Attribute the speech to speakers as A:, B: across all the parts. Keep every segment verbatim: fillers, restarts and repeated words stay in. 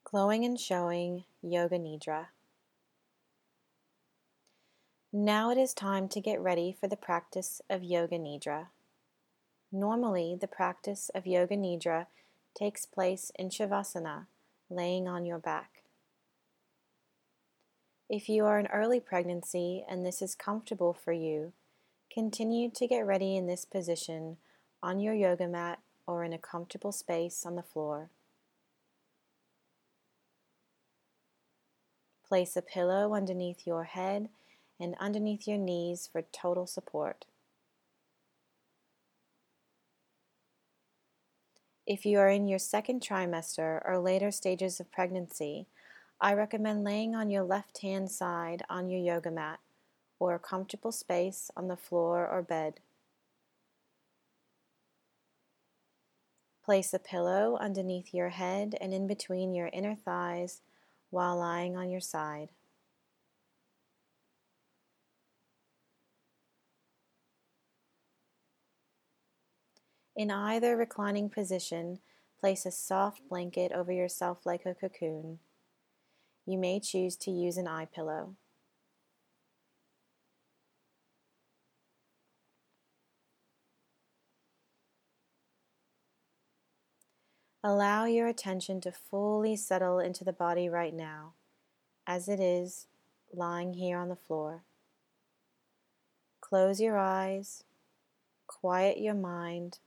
A: Glowing and showing Yoga Nidra. Now it is time to get ready for the practice of Yoga Nidra. Normally, the practice of Yoga Nidra takes place in Shavasana, laying on your back. If you are in early pregnancy and this is comfortable for you, continue to get ready in this position on your yoga mat or in a comfortable space on the floor. Place a pillow underneath your head and underneath your knees for total support. If you are in your second trimester or later stages of pregnancy, I recommend laying on your left-hand side on your yoga mat or a comfortable space on the floor or bed. Place a pillow underneath your head and in between your inner thighs while lying on your side. In either reclining position, place a soft blanket over yourself like a cocoon. You may choose to use an eye pillow. Allow your attention to fully settle into the body right now, as it is, lying here on the floor. Close your eyes, quiet your mind,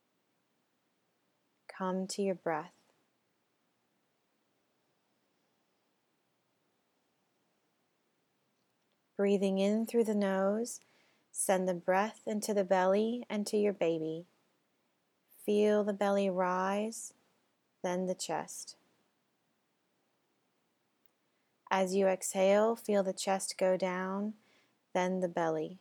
A: come to your breath. Breathing in through the nose, send the breath into the belly and to your baby. Feel the belly rise, then the chest. As you exhale, feel the chest go down, then the belly.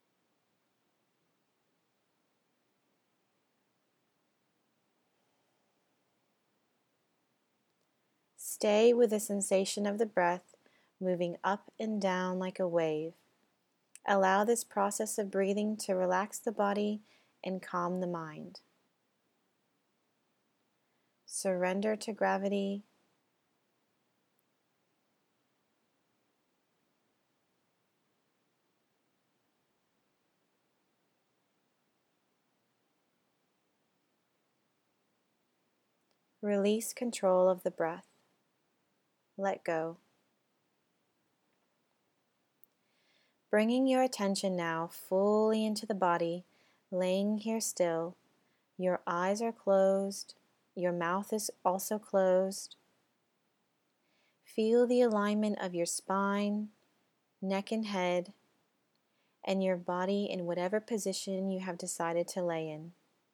A: Stay with the sensation of the breath moving up and down like a wave. Allow this process of breathing to relax the body and calm the mind. Surrender to gravity. Release control of the breath. Let go. Bringing your attention now fully into the body, laying here still. Your eyes are closed. Your mouth is also closed. Feel the alignment of your spine, neck and head, and your body in whatever position you have decided to lay in.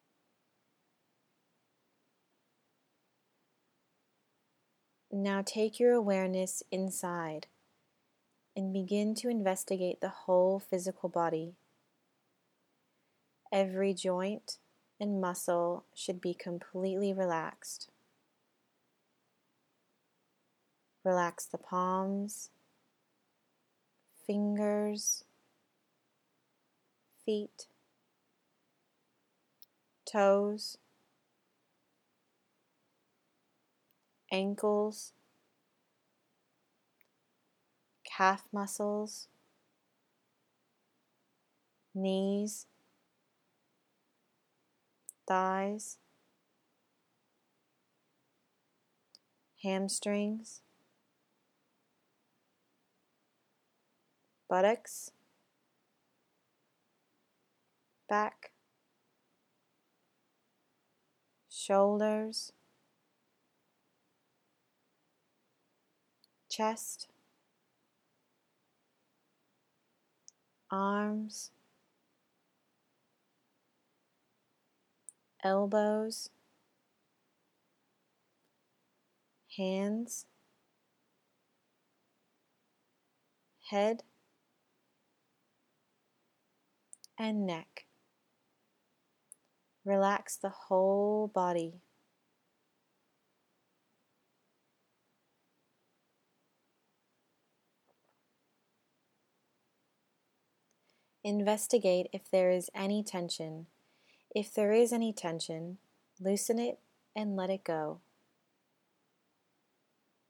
A: Now take your awareness inside and begin to investigate the whole physical body. Every joint and muscle should be completely relaxed. Relax the palms, fingers, feet, toes, ankles, calf muscles, knees, thighs, hamstrings, buttocks, back, shoulders, chest, arms, elbows, hands, head, and neck. Relax the whole body. Investigate if there is any tension. If there is any tension, loosen it and let it go.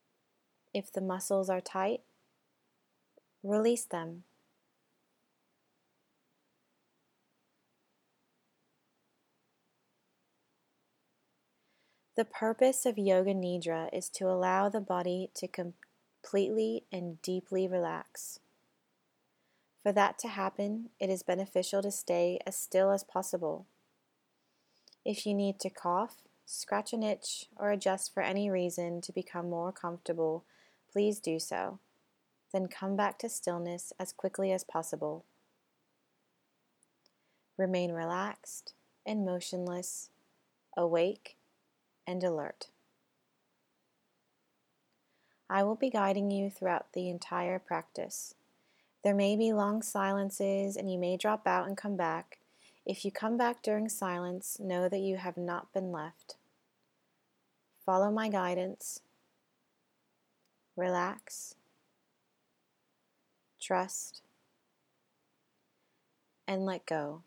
A: If the muscles are tight, release them. The purpose of Yoga Nidra is to allow the body to completely and deeply relax. For that to happen, it is beneficial to stay as still as possible. If you need to cough, scratch an itch, or adjust for any reason to become more comfortable, please do so. Then come back to stillness as quickly as possible. Remain relaxed and motionless, awake and alert. I will be guiding you throughout the entire practice. There may be long silences and you may drop out and come back. If you come back during silence, know that you have not been left. Follow my guidance. Relax. Trust. And let go.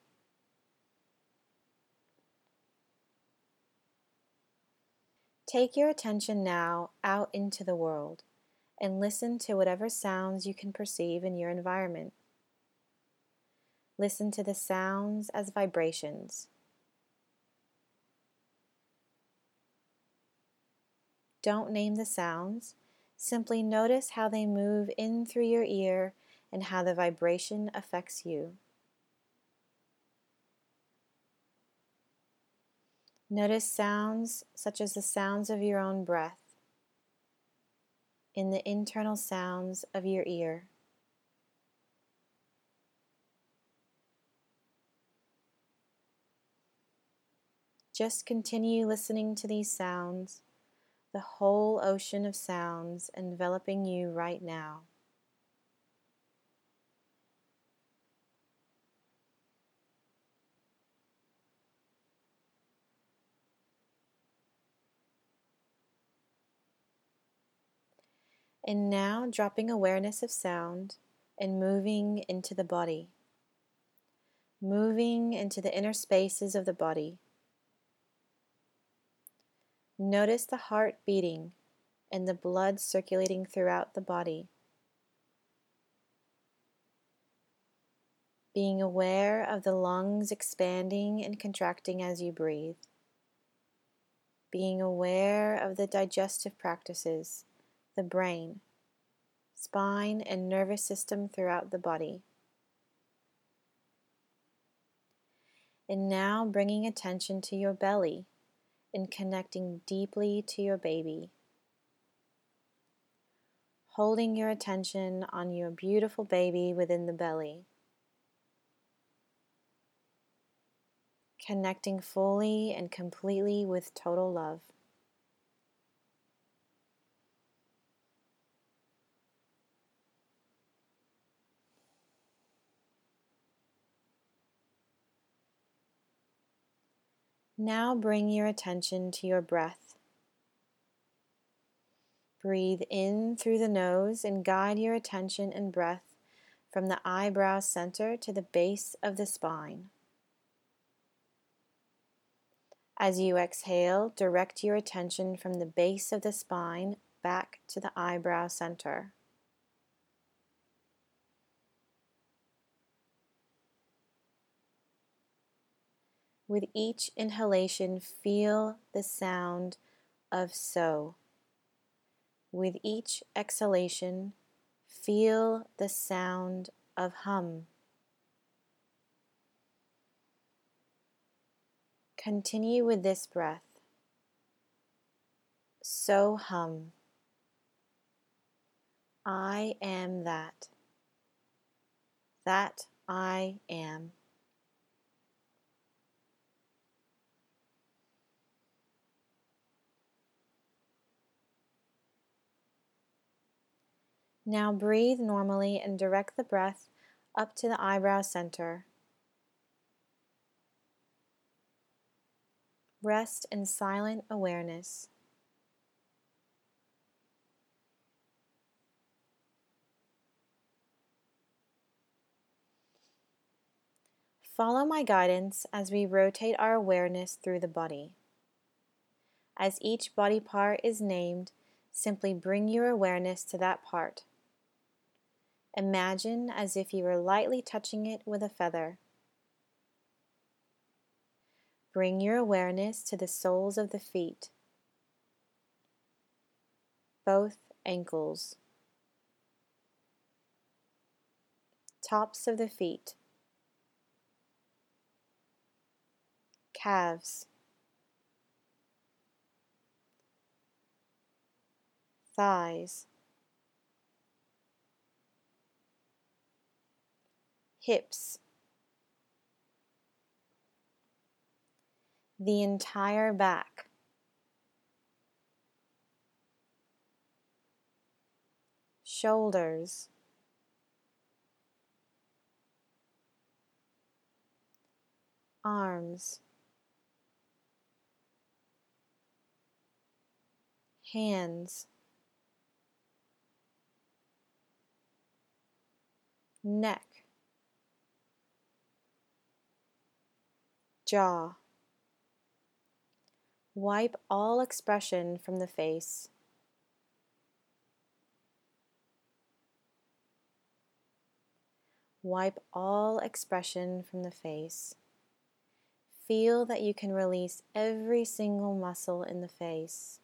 A: Take your attention now out into the world and listen to whatever sounds you can perceive in your environment. Listen to the sounds as vibrations. Don't name the sounds, simply notice how they move in through your ear and how the vibration affects you. Notice sounds such as the sounds of your own breath, in the internal sounds of your ear. Just continue listening to these sounds, the whole ocean of sounds enveloping you right now. And now dropping awareness of sound and moving into the body, moving into the inner spaces of the body. Notice the heart beating and the blood circulating throughout the body. Being aware of the lungs expanding and contracting as you breathe. Being aware of the digestive practices, the brain, spine, and nervous system throughout the body. And now bringing attention to your belly and connecting deeply to your baby. Holding your attention on your beautiful baby within the belly. Connecting fully and completely with total love. Now bring your attention to your breath. Breathe in through the nose and guide your attention and breath from the eyebrow center to the base of the spine. As you exhale, direct your attention from the base of the spine back to the eyebrow center. With each inhalation, feel the sound of so. With each exhalation, feel the sound of hum. Continue with this breath. So hum. I am that. That I am. Now breathe normally and direct the breath up to the eyebrow center. Rest in silent awareness. Follow my guidance as we rotate our awareness through the body. As each body part is named, Simply bring your awareness to that part. Imagine as if you were lightly touching it with a feather. Bring your awareness to the soles of the feet, both ankles, tops of the feet, calves, thighs, hips, the entire back, shoulders, arms, hands, neck, jaw. Wipe all expression from the face. Wipe all expression from the face. Feel that you can release every single muscle in the face.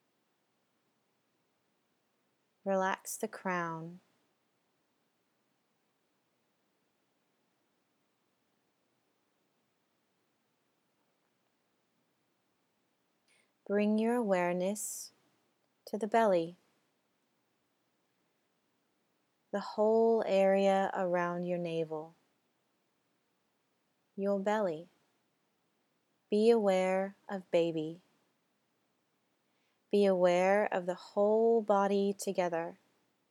A: Relax the crown. Bring your awareness to the belly, the whole area around your navel, your belly. Be aware of baby. Be aware of the whole body together.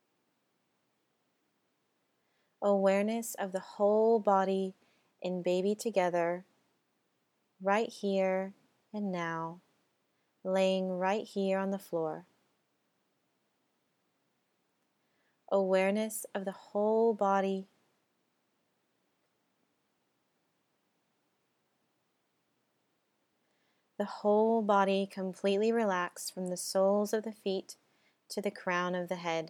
A: Awareness of the whole body in baby together, right here and now, laying right here on the floor. Awareness of the whole body, the whole body completely relaxed from the soles of the feet to the crown of the head.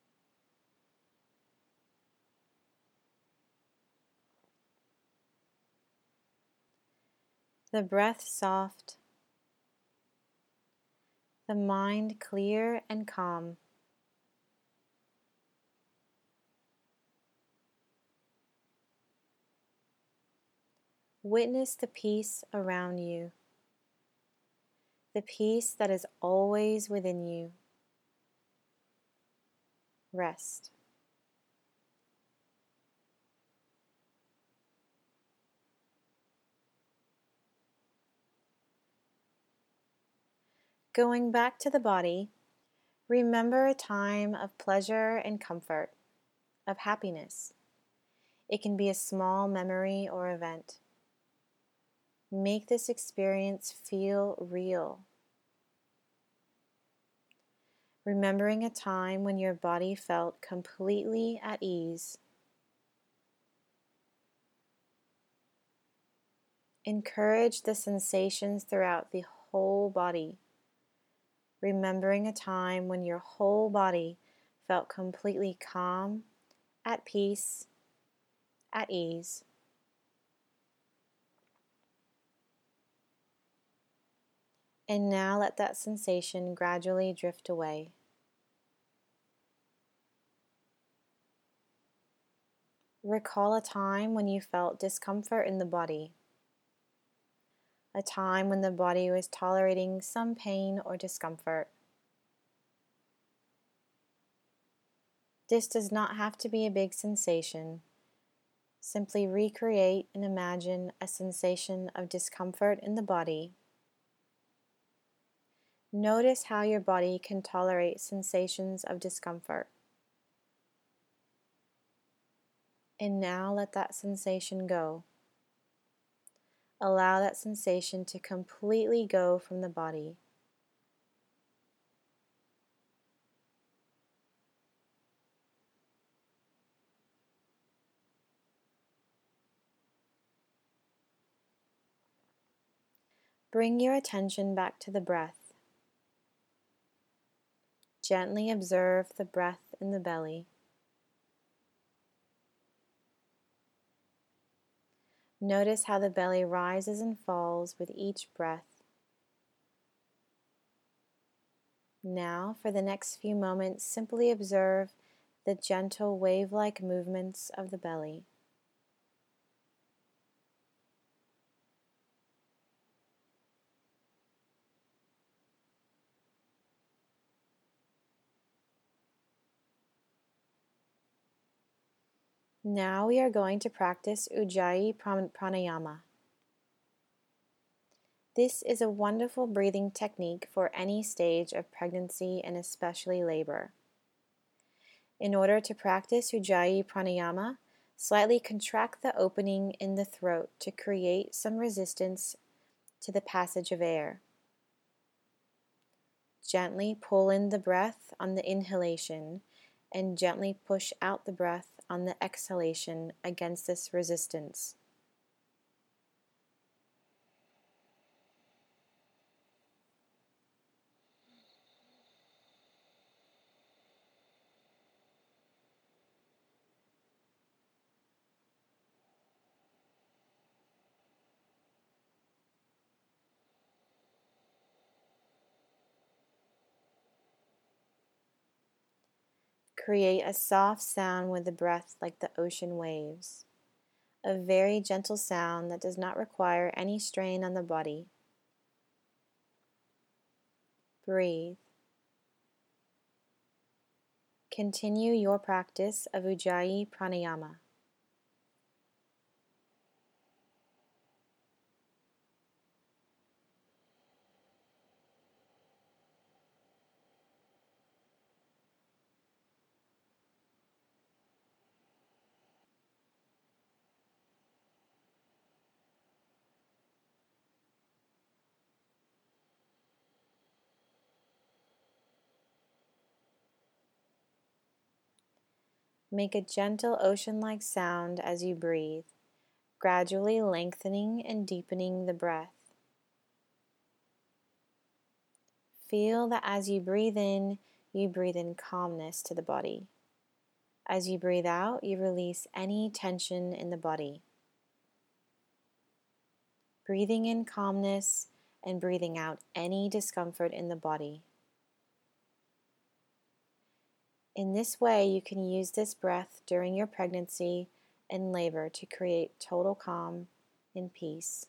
A: The breath soft, the mind clear and calm. Witness the peace around you, the peace that is always within you. Rest. Going back to the body, remember a time of pleasure and comfort, of happiness. It can be a small memory or event. Make this experience feel real. Remembering a time when your body felt completely at ease. Encourage the sensations throughout the whole body. Remembering a time when your whole body felt completely calm, at peace, at ease. And now let that sensation gradually drift away. Recall a time when you felt discomfort in the body. A time when the body was tolerating some pain or discomfort. This does not have to be a big sensation. Simply recreate and imagine a sensation of discomfort in the body. Notice how your body can tolerate sensations of discomfort. And now let that sensation go. Allow that sensation to completely go from the body. Bring your attention back to the breath. Gently observe the breath in the belly. Notice how the belly rises and falls with each breath. Now, for the next few moments, simply observe the gentle wave-like movements of the belly. Now we are going to practice Ujjayi Pranayama. This is a wonderful breathing technique for any stage of pregnancy and especially labor. In order to practice Ujjayi Pranayama, slightly contract the opening in the throat to create some resistance to the passage of air. Gently pull in the breath on the inhalation and gently push out the breath on the exhalation against this resistance. Create a soft sound with the breath like the ocean waves. A very gentle sound that does not require any strain on the body. Breathe. Continue your practice of Ujjayi Pranayama. Make a gentle ocean-like sound as you breathe, gradually lengthening and deepening the breath. Feel that as you breathe in, you breathe in calmness to the body. As you breathe out, you release any tension in the body. Breathing in calmness and breathing out any discomfort in the body. In this way, you can use this breath during your pregnancy and labor to create total calm and peace.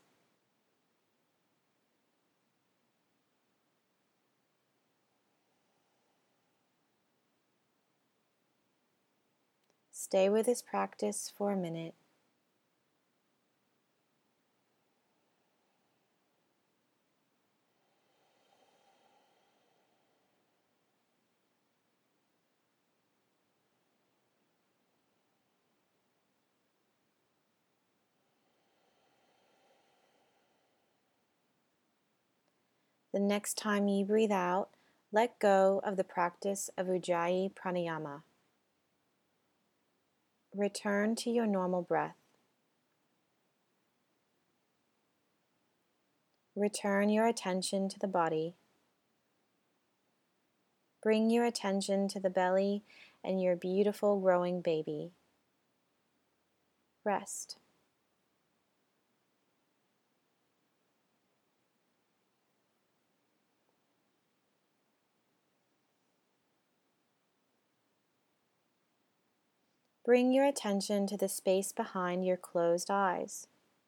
A: Stay with this practice for a minute. The next time you breathe out, let go of the practice of Ujjayi Pranayama. Return to your normal breath. Return your attention to the body. Bring your attention to the belly and your beautiful growing baby. Rest. Bring your attention to the space behind your closed eyes.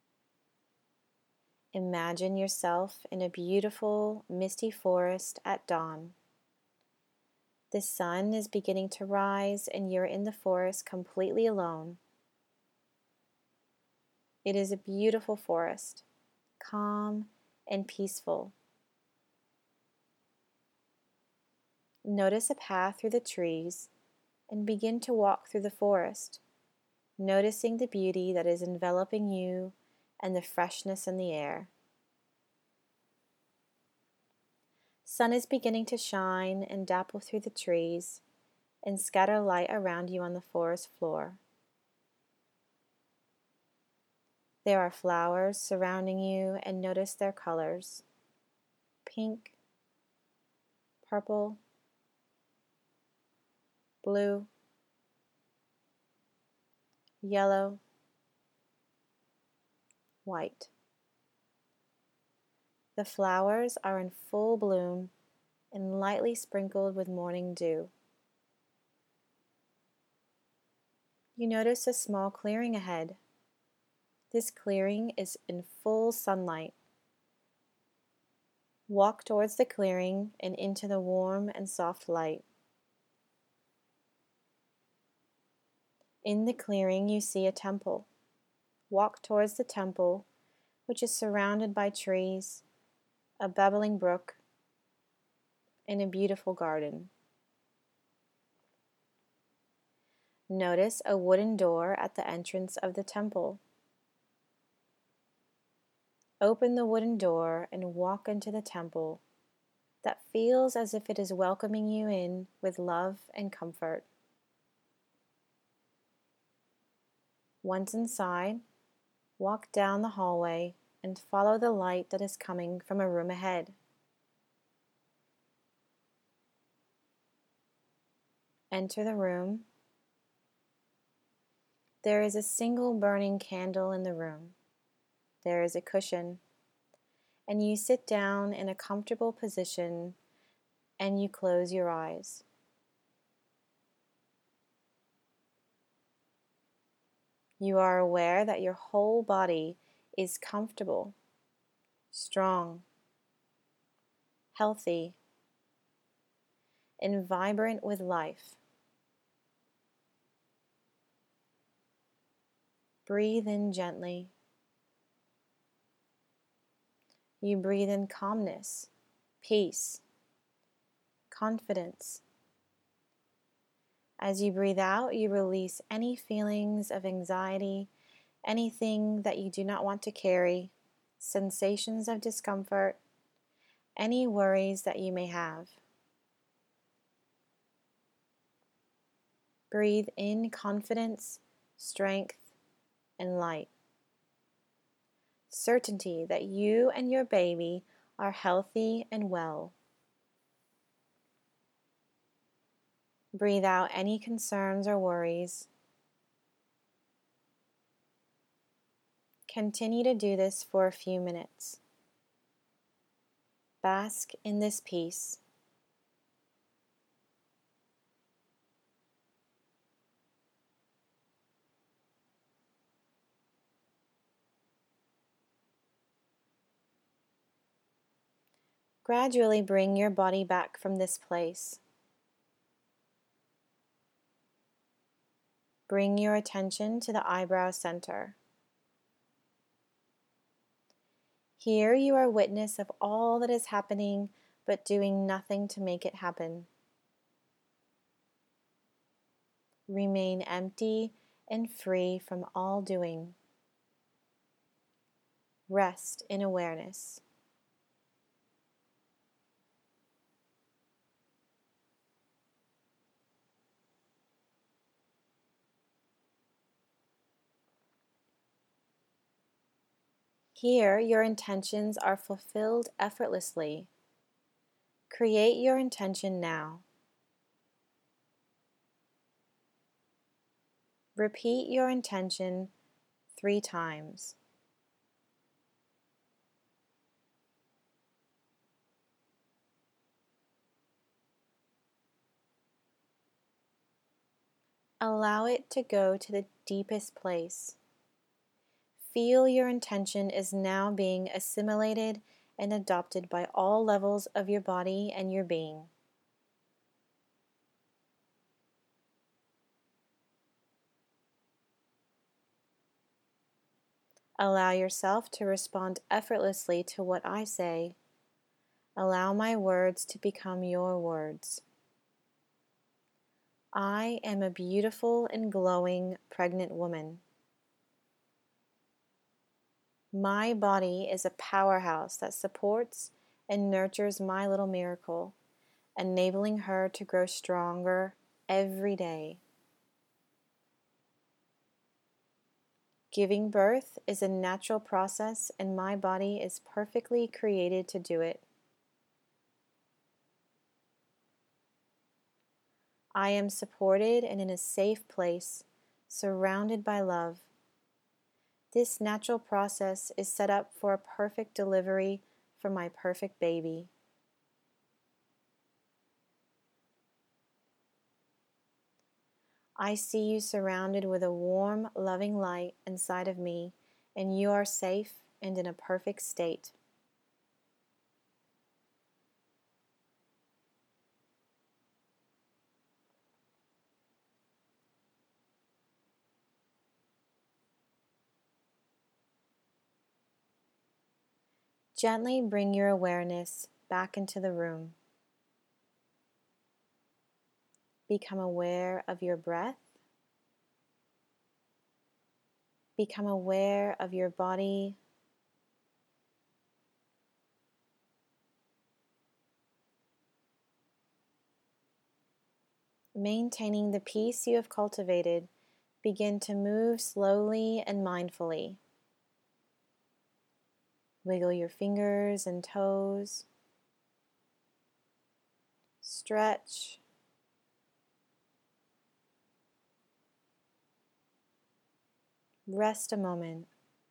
A: Imagine yourself in a beautiful, misty forest at dawn. The sun is beginning to rise and you're in the forest completely alone. It is a beautiful forest, calm and peaceful. Notice a path through the trees and begin to walk through the forest, noticing the beauty that is enveloping you and the freshness in the air. Sun is beginning to shine and dapple through the trees and scatter light around you on the forest floor. There are flowers surrounding you and notice their colors: pink, purple, blue, yellow, white. The flowers are in full bloom and lightly sprinkled with morning dew. You notice a small clearing ahead. This clearing is in full sunlight. Walk towards the clearing and into the warm and soft light. In the clearing, you see a temple. Walk towards the temple, which is surrounded by trees, a babbling brook, and a beautiful garden. Notice a wooden door at the entrance of the temple. Open the wooden door and walk into the temple that feels as if it is welcoming you in with love and comfort. Once inside, walk down the hallway and follow the light that is coming from a room ahead. Enter the room. There is a single burning candle in the room. There is a cushion, and you sit down in a comfortable position and you close your eyes. You are aware that your whole body is comfortable, strong, healthy, and vibrant with life. Breathe in gently. You breathe in calmness, peace, confidence. As you breathe out, you release any feelings of anxiety, anything that you do not want to carry, sensations of discomfort, any worries that you may have. Breathe in confidence, strength, and light. Certainty that you and your baby are healthy and well. Breathe out any concerns or worries. Continue to do this for a few minutes. Bask in this peace. Gradually bring your body back from this place. Bring your attention to the eyebrow center. Here you are witness of all that is happening, but doing nothing to make it happen. Remain empty and free from all doing. Rest in awareness. Here, your intentions are fulfilled effortlessly. Create your intention now. Repeat your intention three times. Allow it to go to the deepest place. Feel your intention is now being assimilated and adopted by all levels of your body and your being. Allow yourself to respond effortlessly to what I say. Allow my words to become your words. I am a beautiful and glowing pregnant woman. My body is a powerhouse that supports and nurtures my little miracle, enabling her to grow stronger every day. Giving birth is a natural process, and my body is perfectly created to do it. I am supported and in a safe place, surrounded by love. This natural process is set up for a perfect delivery for my perfect baby. I see you surrounded with a warm, loving light inside of me, and you are safe and in a perfect state. Gently bring your awareness back into the room. Become aware of your breath. Become aware of your body. Maintaining the peace you have cultivated, begin to move slowly and mindfully. Wiggle your fingers and toes. Stretch. Rest a moment.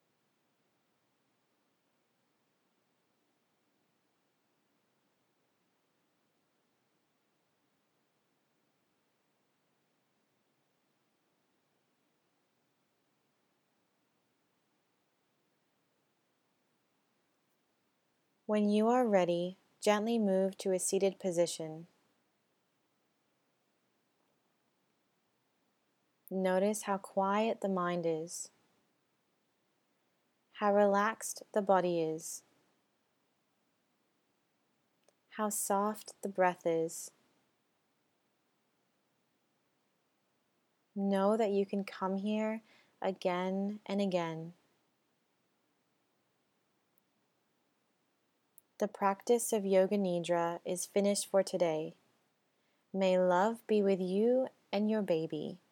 A: When you are ready, gently move to a seated position. Notice how quiet the mind is, how relaxed the body is, how soft the breath is. Know that you can come here again and again. The practice of Yoga Nidra is finished for today. May love be with you and your baby.